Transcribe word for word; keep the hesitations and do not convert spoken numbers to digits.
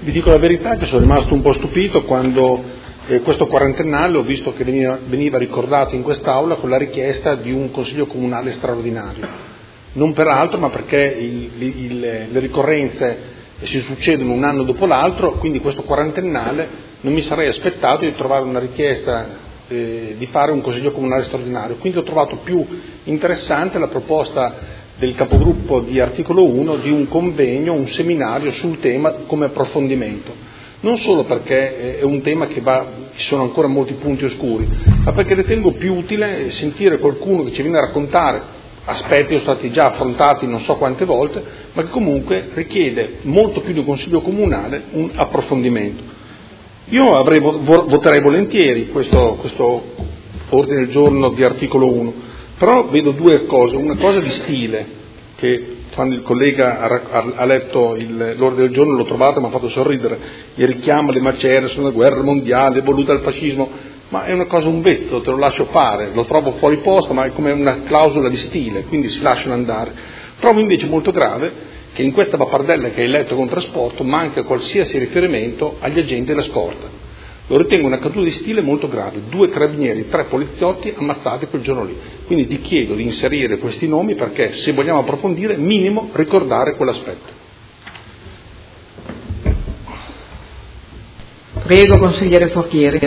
vi dico la verità che sono rimasto un po' stupito quando eh, questo quarantennale ho visto che veniva, veniva ricordato in quest'Aula con la richiesta di un Consiglio Comunale straordinario. Non per altro, ma perché il, il, le ricorrenze si succedono un anno dopo l'altro, quindi questo quarantennale non mi sarei aspettato di trovare una richiesta eh, di fare un Consiglio Comunale straordinario. Quindi ho trovato più interessante la proposta del capogruppo di articolo uno di un convegno, un seminario sul tema come approfondimento, non solo perché è un tema che va, ci sono ancora molti punti oscuri, ma perché ritengo più utile sentire qualcuno che ci viene a raccontare aspetti che sono stati già affrontati non so quante volte, ma che comunque richiede molto più di un Consiglio Comunale un approfondimento. Io avrei, voterei volentieri questo, questo ordine del giorno di articolo uno, però vedo due cose, una cosa di stile, che quando il collega ha, ha letto il, l'ordine del giorno l'ho trovato e mi ha fatto sorridere, il richiamo alle macerie sulla guerra mondiale, voluta dal fascismo, ma è una cosa un vezzo, te lo lascio fare, lo trovo fuori posto, ma è come una clausola di stile, quindi si lasciano andare. Trovo invece molto grave che in questa pappardella che hai letto con trasporto manca qualsiasi riferimento agli agenti della scorta. Lo ritengo una caduta di stile molto grave, due carabinieri, tre poliziotti ammazzati quel giorno lì. Quindi ti chiedo di inserire questi nomi perché se vogliamo approfondire, minimo ricordare quell'aspetto. Prego, consigliere Forchieri.